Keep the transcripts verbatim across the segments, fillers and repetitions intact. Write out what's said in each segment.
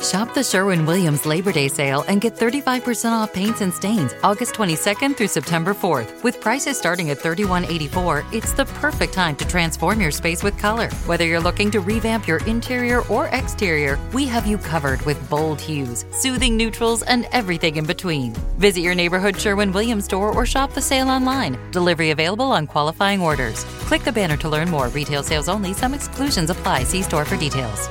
Shop the Sherwin-Williams Labor Day sale and get thirty-five percent off paints and stains August twenty-second through September fourth. With prices starting at thirty-one eighty-four, it's the perfect time to transform your space with color. Whether you're looking to revamp your interior or exterior, we have you covered with bold hues, soothing neutrals, and everything in between. Visit your neighborhood Sherwin-Williams store or shop the sale online. Delivery available on qualifying orders. Click the banner to learn more. Retail sales only. Some exclusions apply. See store for details.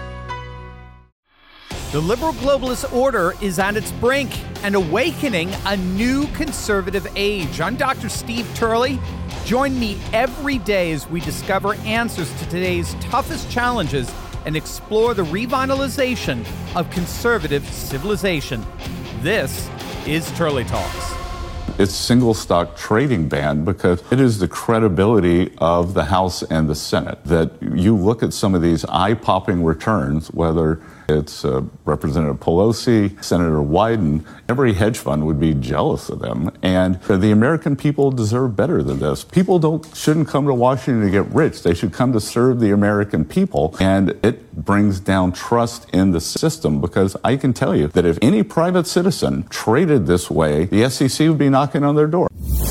The liberal globalist order is at its brink and awakening a new conservative age. I'm Doctor Steve Turley. Join me every day as we discover answers to today's toughest challenges and explore the revitalization of conservative civilization. This is Turley Talks. It's single stock trading ban because it is the credibility of the House and the Senate that you look at some of these eye-popping returns, whether it's uh, Representative Pelosi, Senator Wyden, every hedge fund would be jealous of them. And uh, the American people deserve better than this. People don't shouldn't come to Washington to get rich. They should come to serve the American people. And it brings down trust in the system because I can tell you that if any private citizen traded this way, the S E C would be knocking on their door.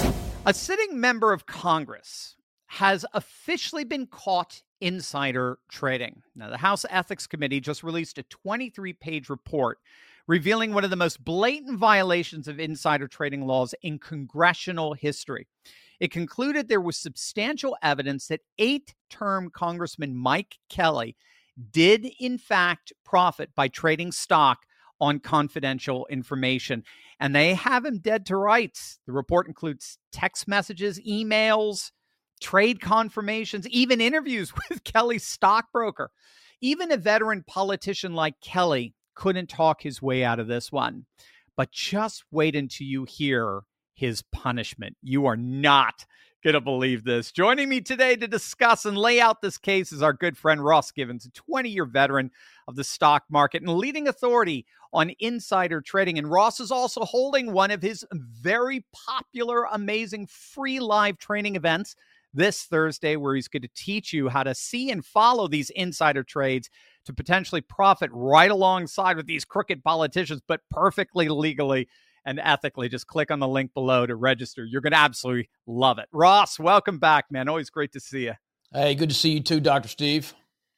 A sitting member of Congress has officially been caught insider trading. Now, the House Ethics Committee just released a twenty-three page report revealing one of the most blatant violations of insider trading laws in congressional history. It concluded there was substantial evidence that eight-term Congressman Mike Kelly did, in fact, profit by trading stock on confidential information. And they have him dead to rights. The report includes text messages, emails, trade confirmations, even interviews with Kelly's stockbroker. Even a veteran politician like Kelly couldn't talk his way out of this one. But just wait until you hear his punishment. You are not going to believe this. Joining me today to discuss and lay out this case is our good friend Ross Givens, a twenty-year veteran of the stock market and leading authority on insider trading. And Ross is also holding one of his very popular, amazing free live training events this Thursday, where he's going to teach you how to see and follow these insider trades to potentially profit right alongside with these crooked politicians, but perfectly legally and ethically. Just click on the link below to register. You're going to absolutely love it. Ross, welcome back, man. Always great to see you. Hey, good to see you too, Doctor Steve.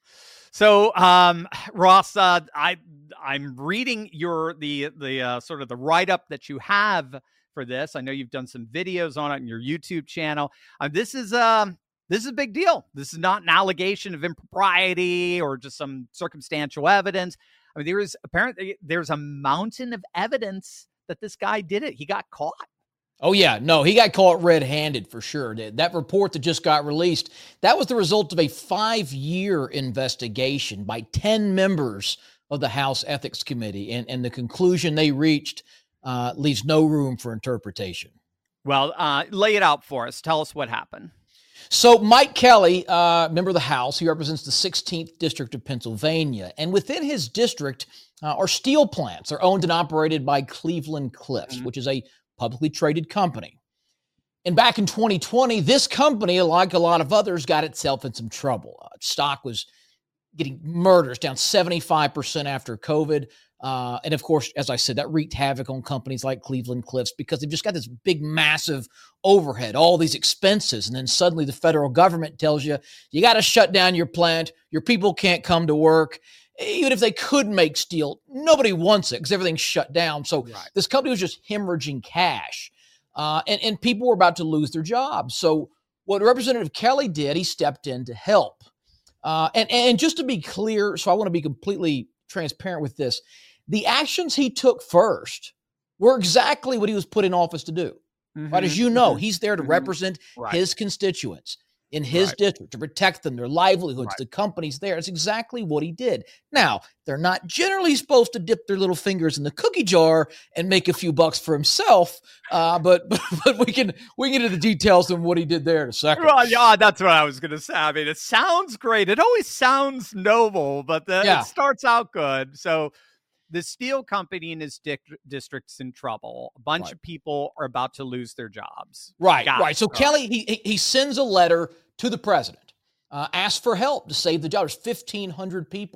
So, um, Ross, uh, I I'm reading your the the uh, sort of the write up that you have for this. I know you've done some videos on it on your YouTube channel. Uh, this is um this is a big deal. This is not an allegation of impropriety or just some circumstantial evidence. I mean, there is apparently there's a mountain of evidence that this guy did it. He got caught. Oh, yeah. No, he got caught red-handed for sure. That report that just got released, that was the result of a five-year investigation by ten members of the House Ethics Committee. And, and the conclusion they reached uh, leaves no room for interpretation. Well, uh, lay it out for us. Tell us what happened. So Mike Kelly, uh, member of the House, he represents the sixteenth District of Pennsylvania. And within his district uh, are steel plants. They're owned and operated by Cleveland Cliffs, mm-hmm. which is a publicly traded company. And back in twenty twenty, this company, like a lot of others, got itself in some trouble. Uh, stock was getting murdered, down seventy-five percent after COVID. Uh, and of course, as I said, that wreaked havoc on companies like Cleveland Cliffs because they've just got this big, massive overhead, all these expenses. And then suddenly the federal government tells you, you got to shut down your plant. Your people can't come to work. Even if they could make steel, nobody wants it because everything's shut down. So right. This company was just hemorrhaging cash. Uh, and, and people were about to lose their jobs. So what Representative Kelly did, he stepped in to help. Uh, and, and just to be clear, so I want to be completely transparent with this, the actions he took first were exactly what he was put in office to do. Mm-hmm. Right? As you know, he's there to mm-hmm. represent right. his constituents in his right. district, to protect them, their livelihoods, right. the companies there. It's exactly what he did. Now, they're not generally supposed to dip their little fingers in the cookie jar and make a few bucks for himself, uh, but, but but we can we can get into the details on what he did there in a second. Well, yeah, that's what I was going to say. I mean, it sounds great. It always sounds noble, but the, yeah. it starts out good. So the steel company in his di- district's in trouble. A bunch right. of people are about to lose their jobs. Right, Got right. It. So All Kelly, right. he he sends a letter to the president, uh, asks for help to save the jobs. fifteen hundred people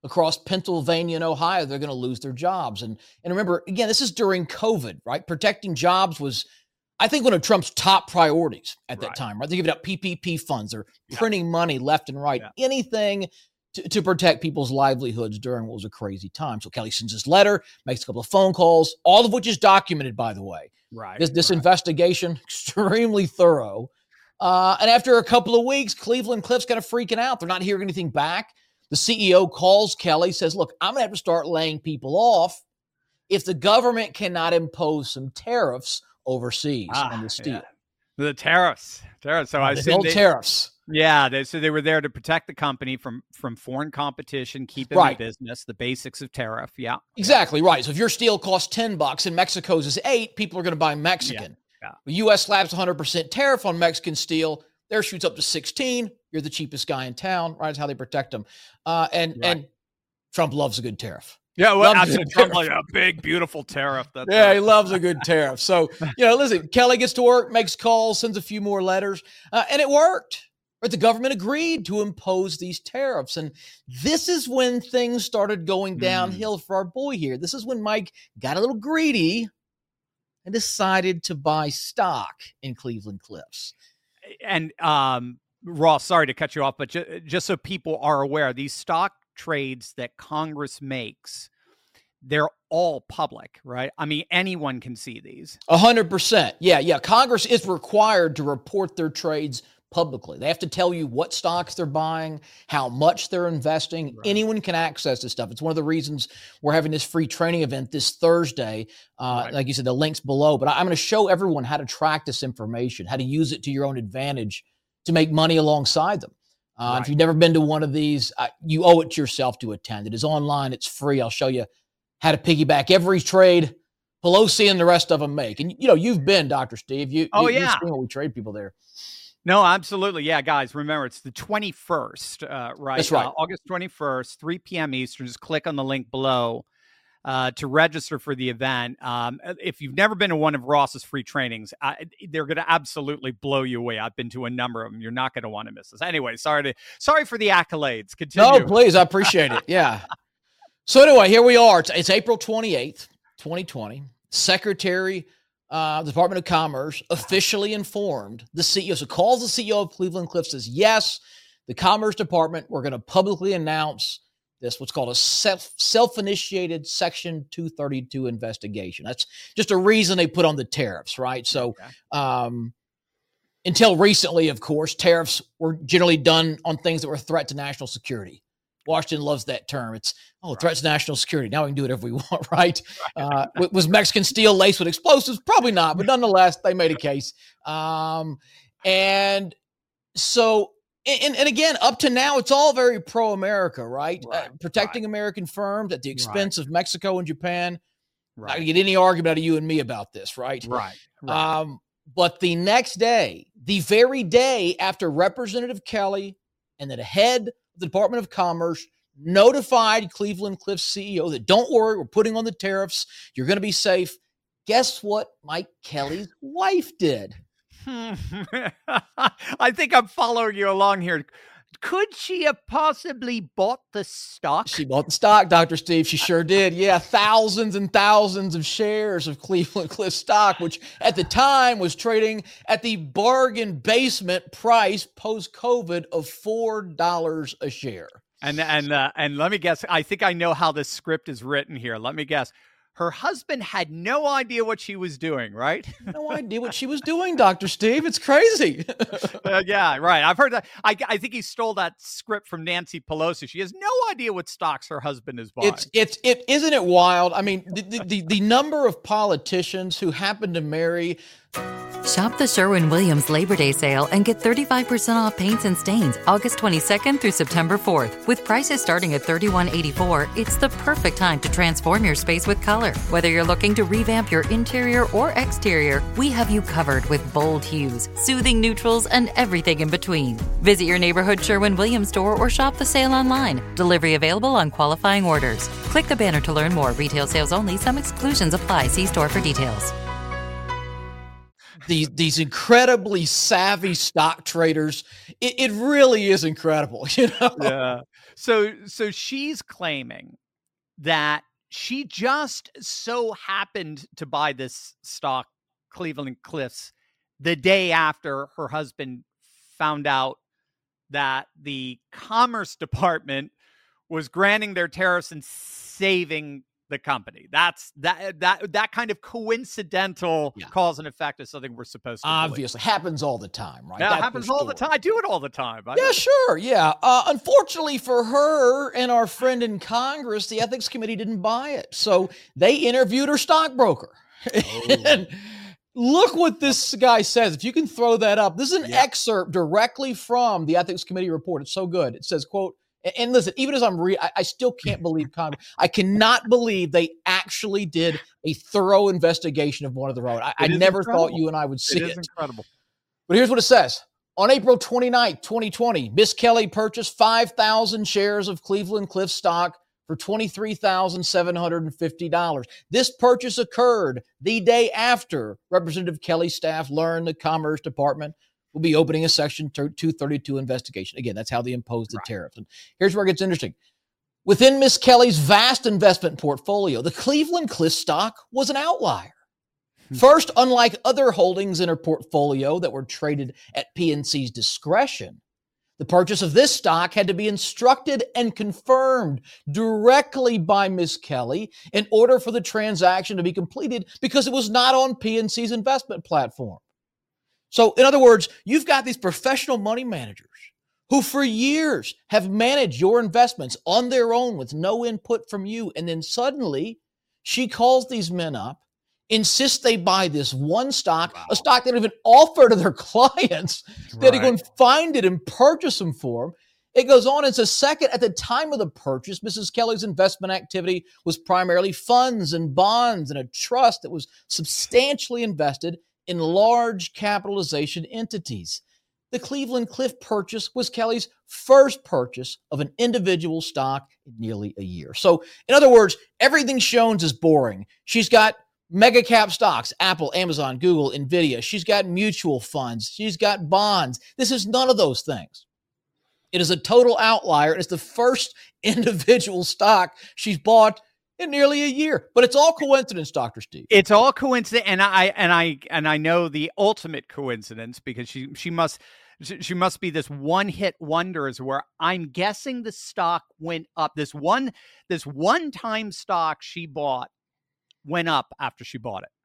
across Pennsylvania and Ohio, they're going to lose their jobs. And, and remember, again, this is during COVID, right? Protecting jobs was, I think, one of Trump's top priorities at that Right. time, right? They're giving out P P P funds. They're Yeah. printing money left and right, Yeah. anything to, to protect people's livelihoods during what was a crazy time. So Kelly sends this letter, makes a couple of phone calls, all of which is documented, by the way. Right. This, this right. investigation, extremely thorough. Uh, and after a couple of weeks, Cleveland Cliffs kind of freaking out. They're not hearing anything back. The C E O calls Kelly, says, look, I'm going to have to start laying people off if the government cannot impose some tariffs overseas Ah, on the steel. yeah. The tariffs. Tariffs. So I The assume old they, tariffs. Yeah, they, so they were there to protect the company from from foreign competition, keep it Right. in business, the basics of tariff. Yeah, Exactly right. So if your steel costs ten bucks and Mexico's is eight, people are going to buy Mexican. Yeah, yeah. The U S slaps one hundred percent tariff on Mexican steel. There shoots up to sixteen. You're the cheapest guy in town, right? That's how they protect them. Uh, and Right. and Trump loves a good tariff. yeah. Well, Loves absolutely. it. Trump like a big, beautiful tariff. That's Yeah, right. he loves a good tariff. So, you know, listen, Kelly gets to work, makes calls, sends a few more letters, uh, and it worked. Right? The government agreed to impose these tariffs. And this is when things started going Mm. downhill for our boy here. This is when Mike got a little greedy and decided to buy stock in Cleveland Cliffs. And um, Ross, sorry to cut you off, but ju- just so people are aware, these stock trades that Congress makes, they're all public, right? I mean, anyone can see these. A hundred percent. Yeah, yeah. Congress is required to report their trades publicly. They have to tell you what stocks they're buying, how much they're investing. Right. Anyone can access this stuff. It's one of the reasons we're having this free training event this Thursday. Uh, Right. Like you said, the link's below. But I- I'm going to show everyone how to track this information, how to use it to your own advantage to make money alongside them. Uh, Right. If you've never been to one of these, uh, you owe it to yourself to attend. It is online. It's free. I'll show you how to piggyback every trade Pelosi and the rest of them make. And, you know, you've been, Doctor Steve. You, Oh, you, You've yeah. seen what we trade people there. No, absolutely. Yeah, guys, remember, it's the twenty-first, uh, right? That's right. Uh, August twenty-first, three p.m. Eastern. Just click on the link below uh, to register for the event. Um, if you've never been to one of Ross's free trainings, I, they're going to absolutely blow you away. I've been to a number of them. You're not going to want to miss this. Anyway, sorry to sorry for the accolades. Continue. No, please. I appreciate it. Yeah. So anyway, here we are. It's, it's April twenty-eighth, twenty twenty. Secretary uh, the Department of Commerce officially informed the C E O. So calls the C E O of Cleveland Cliffs, says, yes, the Commerce Department, we're going to publicly announce this, what's called a self, self-initiated Section two thirty-two investigation. That's just a reason they put on the tariffs, right? So Okay. um, until recently, of course, tariffs were generally done on things that were a threat to national security. Washington loves that term. It's, oh, threats to national security. Now we can do whatever we want, right? Uh, w- was Mexican steel laced with explosives? Probably not, but nonetheless, they made a case. Um, and so, and, and again, up to now, it's all very pro-America, right? Right, Uh, protecting American firms at the expense of Mexico and Japan. Not Right. going to get any argument out of you and me about this, right? Right. Right. Um, but the next day, the very day after Representative Kelly and the head of the Department of Commerce notified Cleveland Cliffs C E O that don't worry, we're putting on the tariffs, you're going to be safe. Guess what Mike Kelly's wife did? I think I'm following you along here. Could she have possibly bought the stock? She bought the stock, Doctor Steve. She sure did. Yeah, thousands and thousands of shares of Cleveland Cliffs stock, which at the time was trading at the bargain basement price post-COVID of four dollars a share. And and uh, and let me guess. I think I know how this script is written here. Let me guess. Her husband had no idea what she was doing, right? No idea what she was doing, Doctor Steve. It's crazy. Uh, yeah, right. I've heard that. I, I think he stole that script from Nancy Pelosi. She has no idea what stocks her husband is buying. It's it's it isn't it wild? I mean, the, the the the number of politicians who happen to marry. Shop the Sherwin-Williams Labor Day sale and get thirty-five percent off paints and stains August twenty-second through September fourth. With prices starting at thirty-one eighty-four, it's the perfect time to transform your space with color. Whether you're looking to revamp your interior or exterior, we have you covered with bold hues, soothing neutrals, and everything in between. Visit your neighborhood Sherwin-Williams store or shop the sale online. Delivery available on qualifying orders. Click the banner to learn more. Retail sales only. Some exclusions apply. See store for details. These these incredibly savvy stock traders, it, it really is incredible, you know. yeah. So, so she's claiming that she just so happened to buy this stock, Cleveland Cliffs, the day after her husband found out that the Commerce Department was granting their tariffs and saving the company. That's that that that kind of coincidental yeah. cause and effect is something we're supposed to obviously believe. Happens all the time, right? That That's happens all the time. I do it all the time. I yeah, sure. Yeah. Uh, unfortunately for her and our friend in Congress, the ethics committee didn't buy it. So they interviewed her stockbroker. Oh. And look what this guy says. If you can throw that up. This is an yeah. excerpt directly from the ethics committee report. It's so good. It says, quote, and listen, even as I'm reading, I, I still can't believe Congress. I cannot believe they actually did a thorough investigation of one of their own. I, I never incredible. thought you and I would see it. It is incredible. But here's what it says. On April twenty-ninth, twenty twenty, Miss Kelly purchased five thousand shares of Cleveland Cliffs stock for twenty-three thousand seven hundred fifty dollars. This purchase occurred the day after Representative Kelly's staff learned the Commerce Department will be opening a Section two thirty-two investigation. Again, that's how they imposed the right. tariffs. And here's where it gets interesting. Within Miss Kelly's vast investment portfolio, the Cleveland Cliffs stock was an outlier. First, unlike other holdings in her portfolio that were traded at P N C's discretion, the purchase of this stock had to be instructed and confirmed directly by Miss Kelly in order for the transaction to be completed because it was not on P N C's investment platform. So, in other words, you've got these professional money managers who for years have managed your investments on their own with no input from you. And then suddenly she calls these men up, insists they buy this one stock, wow. a stock they don't even offer to their clients. Right. They had to go and find it and purchase them for them. It goes on and says, second, at the time of the purchase, Missus Kelly's investment activity was primarily funds and bonds and a trust that was substantially invested in large capitalization entities. The Cleveland Cliff purchase was Kelly's first purchase of an individual stock in nearly a year. So, in other words, everything shown is boring. She's got mega cap stocks, Apple, Amazon, Google, Nvidia. She's got mutual funds. She's got bonds. This is none of those things. It is a total outlier. It's the first individual stock she's bought in nearly a year, but it's all coincidence, Doctor Steve. It's all coincidence, and I and I and I know the ultimate coincidence because she she must she must be this one hit wonder. Is where I'm guessing the stock went up. This one this one time stock she bought went up after she bought it.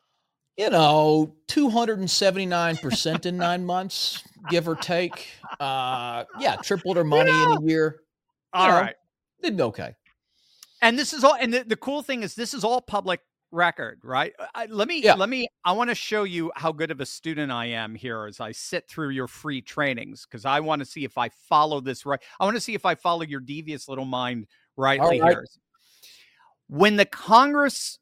You know, two hundred seventy-nine percent in nine months, give or take. Uh, yeah, tripled her money yeah. in a year. You all know, right, did okay. And this is all, and the, the cool thing is this is all public record, right? I, let me, yeah. let me, I want to show you how good of a student I am here as I sit through your free trainings, because I want to see if I follow this right. I want to see if I follow your devious little mind rightly right. here. When the Congress,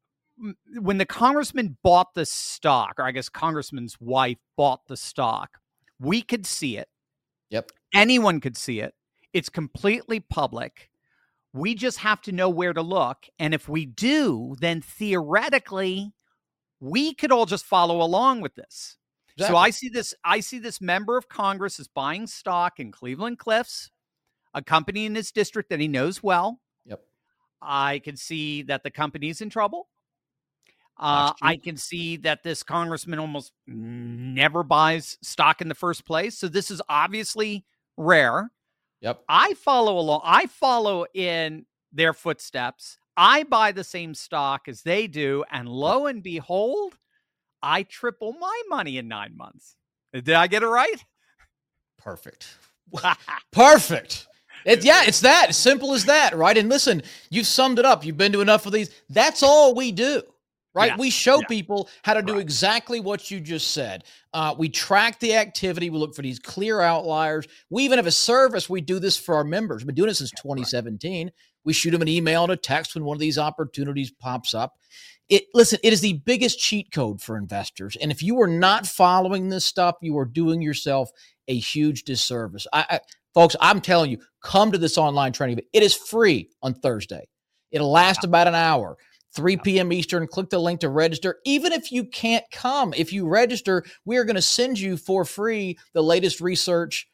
when the congressman bought the stock, or I guess congressman's wife bought the stock, we could see it. Yep. Anyone could see it. It's completely public. We just have to know where to look. And if we do, then theoretically, we could all just follow along with this. Exactly. So I see this, I see this member of Congress is buying stock in Cleveland Cliffs, a company in his district that he knows well. Yep. I can see that the company's in trouble. Uh, I can see that this congressman almost never buys stock in the first place. So this is obviously rare. Yep. I follow along. I follow in their footsteps. I buy the same stock as they do. And lo and behold, I triple my money in nine months. Did I get it right? Perfect. Perfect. It, yeah, it's that. As simple as that, right? And listen, you've summed it up. You've been to enough of these. That's all we do. Right? Yeah, we show yeah. people how to do right. exactly what you just said. Uh, we track the activity. We look for these clear outliers. We even have a service. We do this for our members. We've been doing it since twenty seventeen. Right. We shoot them an email and a text when one of these opportunities pops up. It listen, it is the biggest cheat code for investors. And if you are not following this stuff, you are doing yourself a huge disservice. I, I, folks, I'm telling you, come to this online training. It is free on Thursday. It'll last yeah. about an hour. three p.m. Eastern, click the link to register. Even if you can't come, if you register, we are going to send you for free the latest research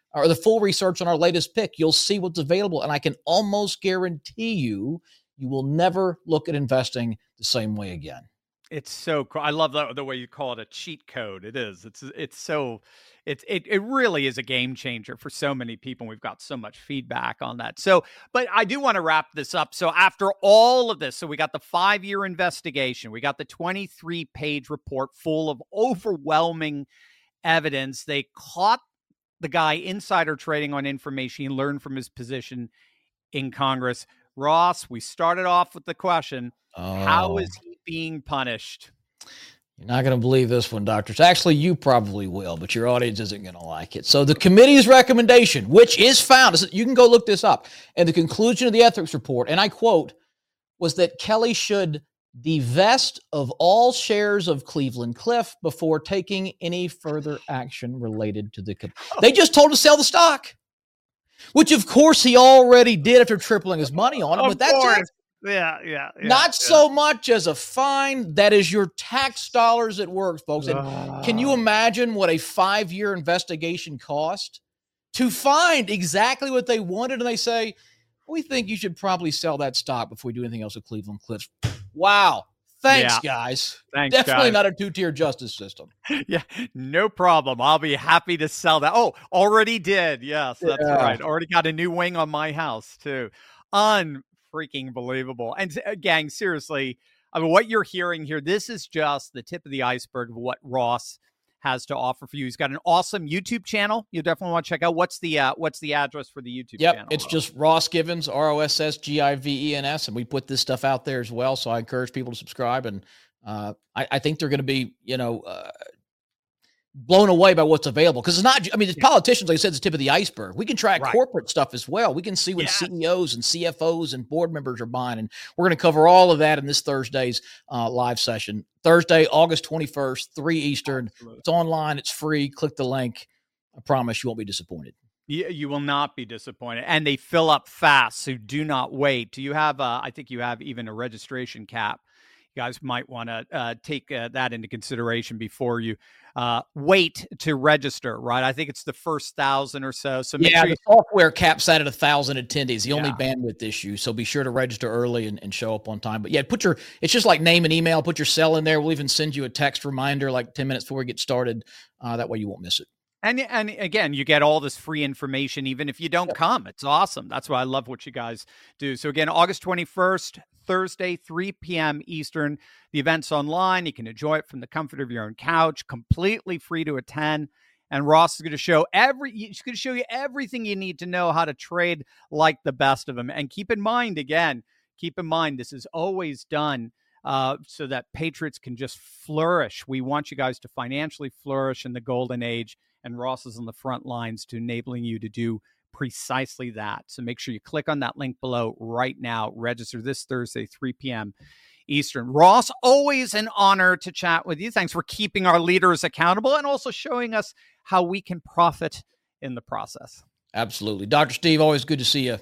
or the full research on our latest pick, you'll see what's available. And I can almost guarantee you, you will never look at investing the same way again. It's so cool. I love the, the way you call it a cheat code. It is. It's it's so it's it it really is a game changer for so many people. We've got so much feedback on that. So, but I do want to wrap this up. So after all of this, so we got the five-year investigation, we got the twenty-three page report full of overwhelming evidence. They caught the guy insider trading on information he learned from his position in Congress. Ross, we started off with the question, oh. how is he being punished? You're not going to believe this one, doctors. Actually, you probably will, but your audience isn't going to like it. So the committee's recommendation, which is found, you can go look this up, and the conclusion of the ethics report, and I quote, was that Kelly should divest of all shares of Cleveland Cliff before taking any further action related to the company. They just told him to sell the stock, which of course he already did after tripling his money on it, of but that's course. it. Yeah, yeah, yeah. Not yeah. so much as a fine. That is your tax dollars at work, folks. And uh, can you imagine what a five-year investigation cost to find exactly what they wanted? And they say, we think you should probably sell that stock before we do anything else with Cleveland Cliffs. Wow. Thanks, yeah. guys. Thanks, Definitely guys. not a two-tier justice system. Yeah, no problem. I'll be happy to sell that. Oh, already did. Yes, that's yeah. right. Already got a new wing on my house, too. Unfreaking believable. And uh, gang, seriously, I mean, what you're hearing here, this is just the tip of the iceberg of what Ross has to offer for you. He's got an awesome YouTube channel. You definitely want to check out. What's the uh, what's the address for the YouTube yep, channel? It's just Ross Givens, R O S S G I V E N S, and we put this stuff out there as well. So I encourage people to subscribe, and uh, I, I think they're going to be, you know, uh, blown away by what's available. Because it's not, I mean, the politicians, like I said, it's the tip of the iceberg. We can track right. corporate stuff as well. We can see when yeah. C E Os and C F Os and board members are buying, and we're going to cover all of that in this Thursday's uh, live session. Thursday, August twenty-first, three Eastern. Absolutely. It's online. It's free. Click the link. I promise you won't be disappointed. You, you will not be disappointed. And they fill up fast, so do not wait. Do you have, uh, I think you have even a registration cap. You guys might want to uh, take uh, that into consideration before you uh, wait to register, right? I think it's the first thousand or so. So make yeah, sure the you- software caps out at a thousand attendees, the yeah. only bandwidth issue. So be sure to register early and, and show up on time. But yeah, put your, it's just like name and email, put your cell in there. We'll even send you a text reminder like ten minutes before we get started. Uh, that way you won't miss it. And and again, you get all this free information, even if you don't come. It's awesome. That's why I love what you guys do. So again, August twenty-first, Thursday, three p.m. Eastern. The event's online. You can enjoy it from the comfort of your own couch, completely free to attend. And Ross is going to show every. He's going to show you everything you need to know how to trade like the best of them. And keep in mind, again, keep in mind, this is always done uh, so that Patriots can just flourish. We want you guys to financially flourish in the golden age. And Ross is on the front lines to enabling you to do precisely that. So make sure you click on that link below right now. Register this Thursday, three p.m. Eastern. Ross, always an honor to chat with you. Thanks for keeping our leaders accountable and also showing us how we can profit in the process. Absolutely. Doctor Steve, always good to see you.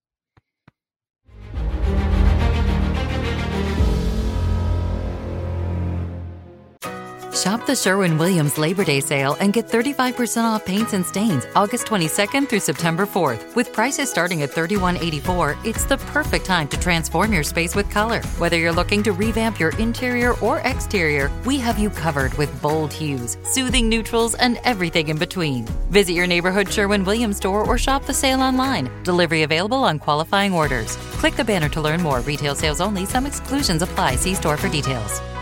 Shop the Sherwin-Williams Labor Day sale and get thirty-five percent off paints and stains August twenty-second through September fourth. With prices starting at thirty-one eighty-four, it's the perfect time to transform your space with color. Whether you're looking to revamp your interior or exterior, we have you covered with bold hues, soothing neutrals, and everything in between. Visit your neighborhood Sherwin-Williams store or shop the sale online. Delivery available on qualifying orders. Click the banner to learn more. Retail sales only. Some exclusions apply. See store for details.